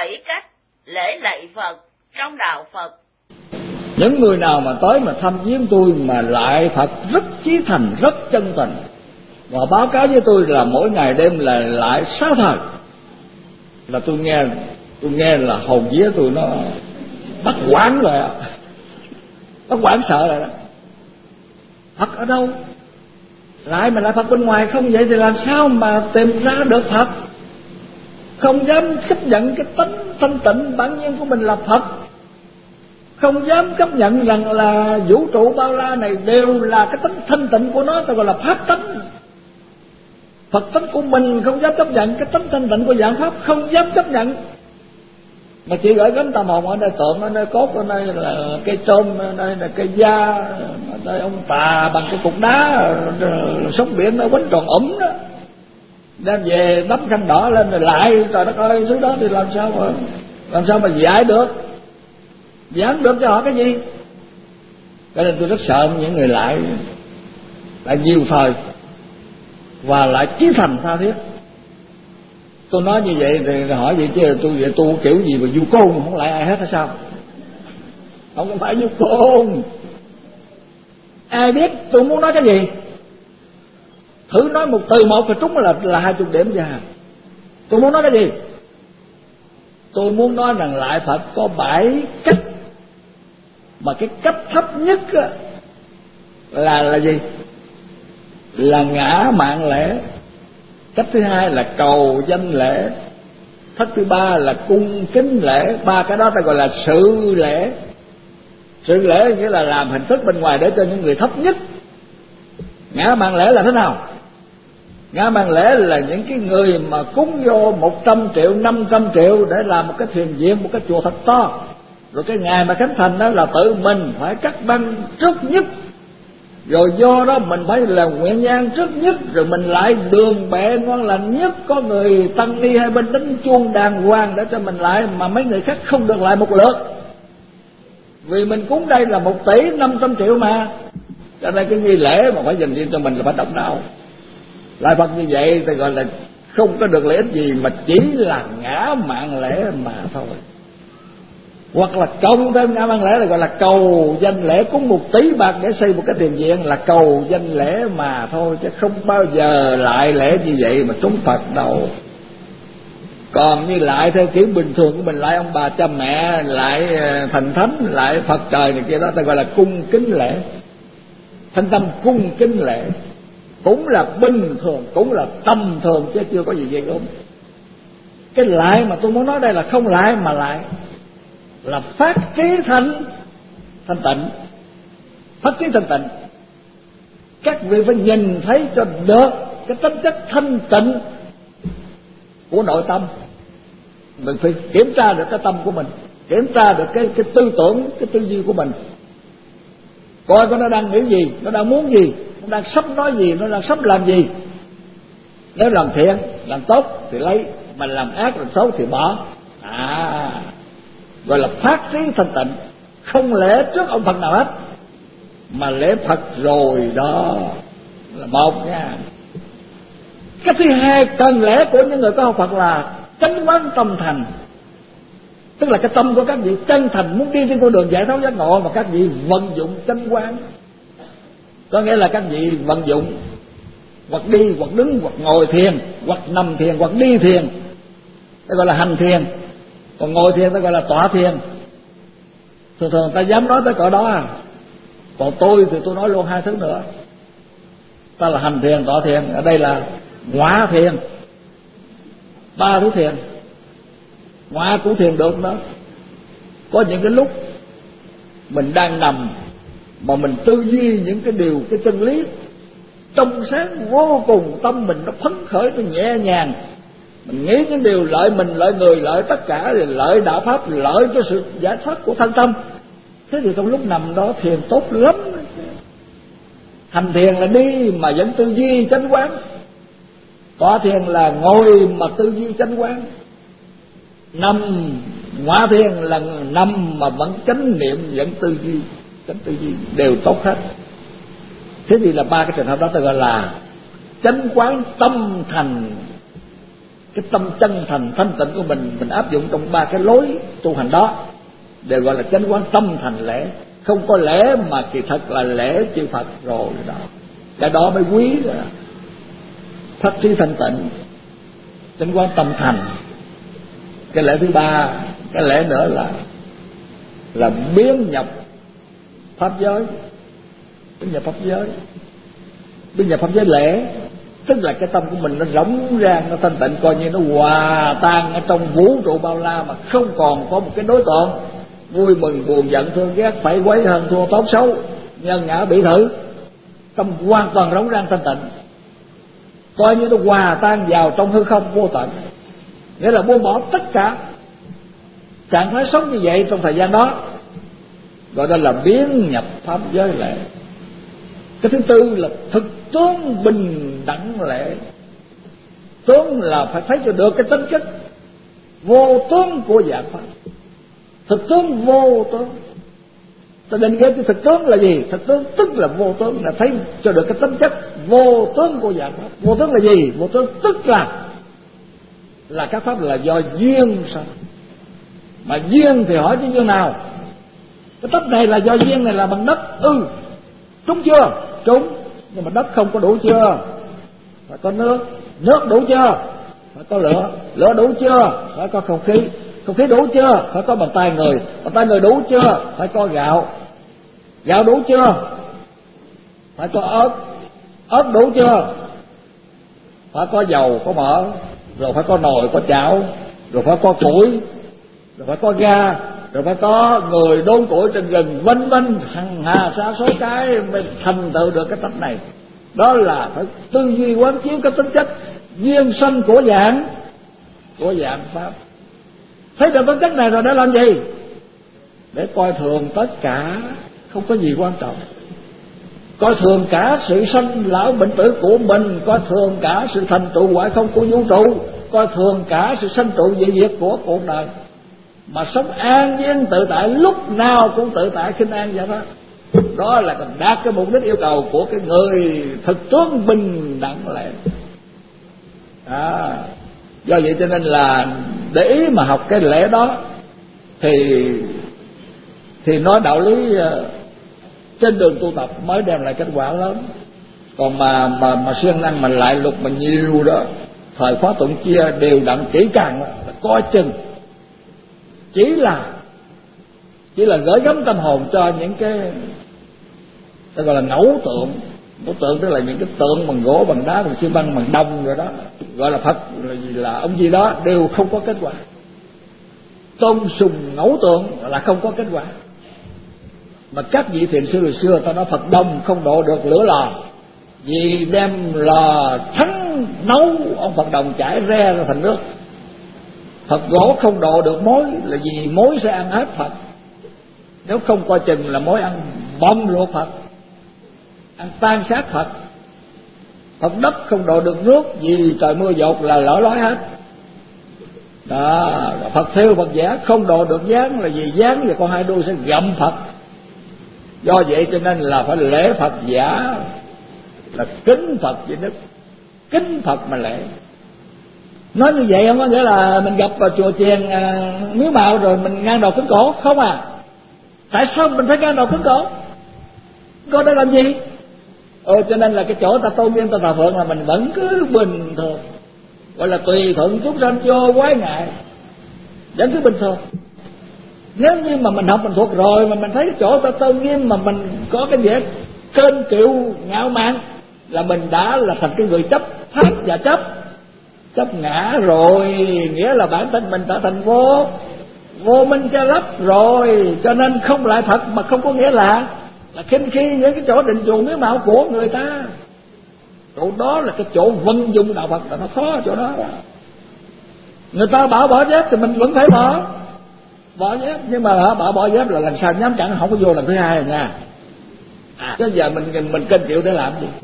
7 cách lễ lạy Phật trong đạo Phật. Những người nào mà tới mà thăm viếng tôi mà lại Phật rất chí thành, rất chân tình, và báo cáo với tôi là mỗi ngày đêm là lại 6 thời, là tôi nghe là hồn vía tôi nó bắt quảng rồi ạ. Bắt quảng sợ rồi đó. Phật ở đâu? Lại mà lại Phật bên ngoài không vậy thì làm sao mà tìm ra được Phật? Không dám chấp nhận cái tánh thanh tịnh bản nhiên của mình là Phật, không dám chấp nhận rằng là vũ trụ bao la này đều là cái tánh thanh tịnh của nó, ta gọi là pháp tánh. Phật tánh của mình không dám chấp nhận, cái tánh thanh tịnh của dạng pháp không dám chấp nhận, mà chỉ gửi gắm tâm hồn ở nơi tượng, ở nơi cốt, ở nơi là cây trôm, ở nơi là cây da, ở nơi ông tà bằng cái cục đá sống biển nó quánh tròn đó, đem về đắp khăn đỏ lên rồi lại, trời đất ơi, thứ đó thì làm sao mà giải được cho họ cái gì? Cho nên tôi rất sợ những người lại nhiều thời và lại chí thành tha thiết. Tôi nói như vậy thì hỏi vậy chứ tôi kiểu gì mà du côn không lại ai hết hay sao? Không phải du côn. Ai biết tôi muốn nói cái gì? Thử nói một từ một thì trúng là 20 điểm ra. Tôi muốn nói cái gì? Tôi muốn nói rằng lại Phật có 7 cách, mà cái cách thấp nhất là gì? Là ngã mạn lễ. Cách thứ hai là cầu danh lễ. Cách thứ ba là cung kính lễ. 3 cái đó ta gọi là sự lễ. Sự lễ nghĩa là làm hình thức bên ngoài để cho những người thấp nhất. Ngã mạn lễ là thế nào? Ngã mạn lễ là những cái người mà cúng vô 100 triệu, 500 triệu để làm một cái thuyền viện, một cái chùa thật to. Rồi cái ngày mà khánh thành đó là tự mình phải cắt băng trước nhất, rồi do đó mình phải là nguyện nhang trước nhất, rồi mình lại đường bệ ngon lành nhất, có người tăng ni hai bên đánh chuông đàng hoàng để cho mình lại, mà mấy người khác không được lại một lượt, vì mình cúng đây là 1 tỷ 500 triệu mà. Cho nên cái nghi lễ mà phải dành riêng cho mình là phải động não. Lại Phật như vậy thì gọi là không có được lợi ích gì, mà chỉ là ngã mạn lễ mà thôi. Hoặc là cộng thêm ngã mạn lễ là gọi là cầu danh lễ, cúng 1 tỷ bạc để xây một cái thiền viện là cầu danh lễ mà thôi, chứ không bao giờ lại lễ như vậy mà trúng Phật đâu. Còn như lại theo kiểu bình thường của mình, lại ông bà cha mẹ, lại thần thánh, lại Phật trời này kia đó, ta gọi là cung kính lễ. Thanh tâm cung kính lễ cũng là bình thường, cũng là tầm thường, chứ chưa có gì ghê gớm. Cái lại mà tôi muốn nói đây là không lại, mà lại là phát trí thanh tịnh. Phát trí thanh tịnh, các vị phải nhìn thấy cho được cái tính chất thanh tịnh của nội tâm. Mình phải kiểm tra được cái tâm của mình, kiểm tra được cái tư tưởng, cái tư duy của mình, coi nó đang nghĩ gì, nó đang muốn gì, nó đang sắp nói gì, nó đang sắp làm gì. Nếu làm thiện, làm tốt thì lấy, mà làm ác, làm xấu thì bỏ. Gọi là phát trí thanh tịnh. Không lễ trước ông Phật nào hết, mà lễ Phật rồi đó là một nha. Cái thứ hai cần lễ của những người có học Phật là chánh quán tâm thành. Tức là cái tâm của các vị chân thành muốn đi trên con đường giải thoát giác ngộ, mà các vị vận dụng chánh quán. Có nghĩa là các vị vận dụng hoặc đi, hoặc đứng, hoặc ngồi thiền, hoặc nằm thiền, hoặc đi thiền, đó gọi là hành thiền. Còn ngồi thiền ta gọi là tọa thiền. Thường ta dám nói tới cỡ đó à. Còn tôi thì tôi nói luôn 2 thứ nữa. Ta là hành thiền, tọa thiền, ở đây là ngọa thiền. 3 thứ thiền. Ngọa cũng thiền được đó. Có những cái lúc mình đang nằm mà mình tư duy những cái điều, cái chân lý trong sáng vô cùng, tâm mình nó phấn khởi, nó nhẹ nhàng. Mình nghĩ những điều lợi mình, lợi người, lợi tất cả, lợi đạo pháp, lợi cho sự giải thoát của thân tâm. Thế thì trong lúc nằm đó thiền tốt lắm. Hành thiền là đi mà vẫn tư duy chánh quán. Tọa thiền là ngồi mà tư duy chánh quán. Nằm ngọa thiền là nằm mà vẫn chánh niệm, vẫn tư duy, chánh tư duy đều tốt hết. Thế thì là 3 cái trường hợp đó ta gọi là chánh quán tâm thành cái tâm chân thành thanh tịnh của mình áp dụng trong 3 cái lối tu hành đó đều gọi là chánh quán tâm thành lễ. Không có lễ mà kỳ thật là lễ chư Phật rồi đó, cái đó mới quý rồi. Phát trí thanh tịnh, chánh quán tâm thành. Cái lễ thứ 3, cái lễ nữa là biến nhập pháp giới. Biến nhập pháp giới, biến nhập pháp giới lễ, tức là cái tâm của mình nó rỗng rang, nó thanh tịnh, coi như nó hòa tan ở trong vũ trụ bao la, mà không còn có một cái đối tượng vui mừng buồn giận thương ghét phải quấy hơn thua tốt xấu nhân ngã bị thử. Tâm hoàn toàn rỗng rang thanh tịnh, coi như nó hòa tan vào trong hư không vô tận, nghĩa là buông bỏ tất cả trạng thái sống như vậy trong thời gian đó, gọi đó là biến nhập pháp giới lễ. Cái thứ tư là thực tướng bình đẳng lễ. Tướng là phải thấy cho được cái tính chất vô tướng của dạng pháp. Thực tướng vô tướng, ta định nghĩa cái thực tướng là gì? Thực tướng tức là vô tướng, là thấy cho được cái tính chất vô tướng của dạng pháp. Vô tướng là gì? Vô tướng tức là các pháp là do duyên sanh. Mà duyên thì hỏi cái duyên nào? Cái đất này là do duyên, này là bằng đất. Trúng chưa? Trúng. Nhưng mà đất không có đủ chưa? Phải có nước. Nước đủ chưa? Phải có lửa. Lửa đủ chưa? Phải có không khí. Không khí đủ chưa? Phải có bàn tay người. Bàn tay người đủ chưa? Phải có gạo. Gạo đủ chưa? Phải có ớt. Ớt đủ chưa? Phải có dầu, có mỡ. Rồi phải có nồi, có chảo. Rồi phải có củi. Rồi phải có ga. Rồi phải có người đốn củi trên rừng, vân vân, hằng hà sa số cái mới thành tựu được cái tánh này. Đó là phải tư duy quán chiếu cái tính chất duyên sanh của dạng pháp. Thấy được tính chất này rồi để làm gì? Để coi thường tất cả, không có gì quan trọng. Coi thường cả sự sanh lão bệnh tử của mình, coi thường cả sự thành trụ hoại không của vũ trụ, coi thường cả sự sanh trụ dị diệt của cuộc đời, mà sống an nhiên tự tại, lúc nào cũng tự tại khinh an vậy đó. Đó là đạt cái mục đích yêu cầu của cái người thực tướng bình đẳng lễ. Do vậy cho nên là để ý mà học cái lễ đó thì nói đạo lý trên đường tu tập mới đem lại kết quả lớn. Còn mà siêng năng mà lại luật mà nhiều đó, thời khóa tụng chia đều đặn kỹ càng đó, coi chừng chỉ là gửi gắm tâm hồn cho những cái gọi là ngẫu tượng. Ngẫu tượng tức là những cái tượng bằng gỗ, bằng đá, bằng xi măng, bằng đồng rồi đó, gọi là Phật là ông gì đó, đều không có kết quả. Tôn sùng ngẫu tượng là không có kết quả. Mà các vị thiền sư hồi xưa ta nói Phật đồng không độ được lửa lò, vì đem lò thắng nấu ông Phật đồng chảy re ra thành nước. Phật gỗ không độ được mối là vì mối sẽ ăn hết Phật. Nếu không coi chừng là mối ăn bom ruột Phật, ăn tan xác Phật. Phật đất không độ được nước vì trời mưa dột là lở lói hết. Đó, Phật thêu Phật vẽ không độ được dáng là vì dáng và con hai đuôi sẽ gặm Phật. Do vậy cho nên là phải lễ Phật giả, là kính Phật với đức, kính Phật mà lễ. Nói như vậy không có nghĩa là mình gặp vào chùa chiền miếu mạo rồi mình ngang đầu kính cổ không à. Tại sao mình phải ngang đầu kính cổ? Có để làm gì? Cho nên là cái chỗ ta tôn nghiêm ta thờ phượng là mình vẫn cứ bình thường, gọi là tùy thuận chúng sanh vô quái ngại, vẫn cứ bình thường. Nếu như mà mình học mình thuộc rồi mà mình thấy cái chỗ ta tôn nghiêm mà mình có cái vẻ kênh kiệu ngạo mạn là mình đã là thành cái người chấp pháp và chấp ngã rồi, nghĩa là bản thân mình đã thành vô minh che lấp rồi. Cho nên không lại Phật mà không có nghĩa là khinh khi những cái chỗ định chùa miếu mạo của người ta. Chỗ đó là cái chỗ vận dụng đạo Phật là nó khó chỗ đó. Người ta bảo bỏ dép thì mình vẫn phải bỏ dép, nhưng mà bỏ dép là lần sau nhắm chặn không có vô lần thứ hai rồi nha. Chứ giờ mình kênh kiệu để làm gì?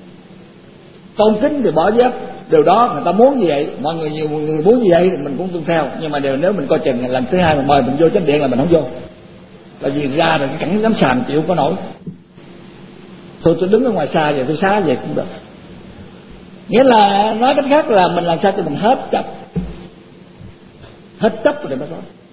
Tôn kính thì bỏ dép, điều đó người ta muốn như vậy, mọi người nhiều người muốn như vậy mình cũng tuân theo. Nhưng mà nếu mình coi chừng lần thứ hai mà mời mình vô chánh điện là mình không vô, là vì ra rồi cái cảnh dám sàm chịu có nổi. Thôi tôi đứng ở ngoài xa vậy, tôi xá vậy cũng được. Nghĩa là nói cách khác là mình làm sao cho mình hết chấp rồi mới thôi.